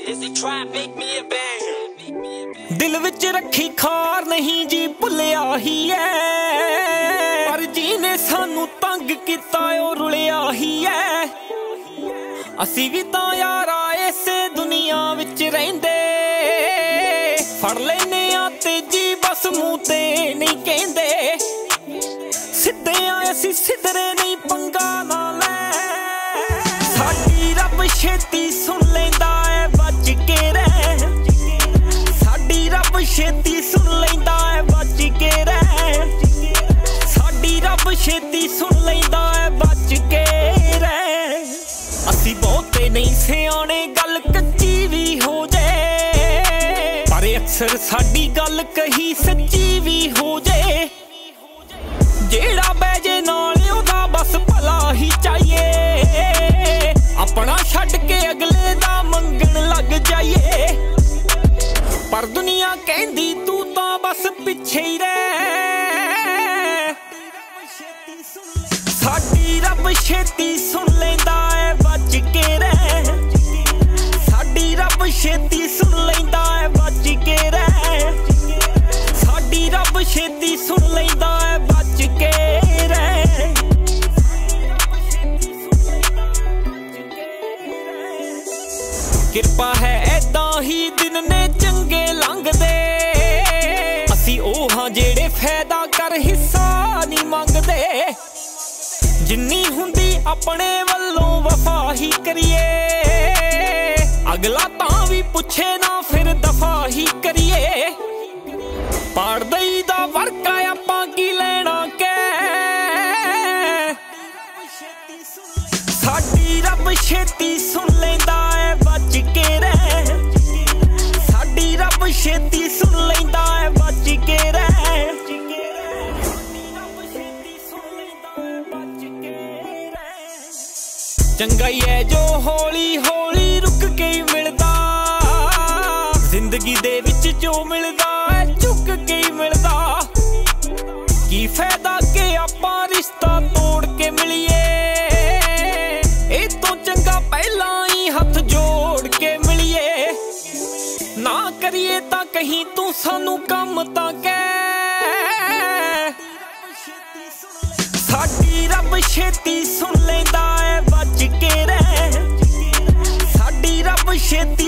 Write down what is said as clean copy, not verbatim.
दिल विच रखी खार नहीं जी भुलिया ही है, पर जीने सानू तंग किता ओ रुलिया ही है। असी भी तां यारा इसे दुनिया विच रहिंदे, फड़ लैने आ तेजी बस मूंह ते नहीं कहंदे। सिद्धे आ असी सिद्धरे नहीं पंगा ना ले, साडी रब छेती सुन लैंदा है बच के रह। साडी रब छेती सुन लैंदा है बच के रह। साडी रब छेती सुन लैंदा है बच के रह। असी बहुते नहीं सियाने गल कच्ची भी हो जाए, पर अक्सर साडी गल कही सच्ची भी हो जाए। जेड़ा बैजे नाल ओदा बस भला ही चाहिए, अपना छड्ड के अगले दा मंगण लग जाइए। पर दुनिया कहंदी तू तां बस पिछे ही रह। साडी रब छेती सुन लैंदा है बच के रह। साडी रब छेती सुन लैंदा है बच के रह। साडी रब छेती सुन लैंदा है बच के रह। किरपा है ऐदां ही दिन ने चंगे लंघदे, असी ओह हां जेड़े फायदा कर हिस्सा नहीं मंगदे। जिन्नी हुंदी अपने वल्लों वफा ही करिए, अगला तां भी पुछे ना फिर दफा ही करिए। पाड़ दई दा वर्का आपां की लेना कै, साडी रब छेती सुन लैंदा है बच के रह। साडी रब छेती सुन लैंदा है बच के रह। चंगा ही है जो हौली हौली रुक के ही मिलदा, जिंदगी दे विच जो मिलदा है झुक के ही मिलदा। की फायदा के आपां रिश्ता तोड़ के मिलिए, ए तो चंगा पहला ही हथ जोड़ के मिलिए। ना करिए तां कहीं तू सानू कम तां कह। साडी रब छेती सुन लैंदा है बच के रह। साडी रब छेती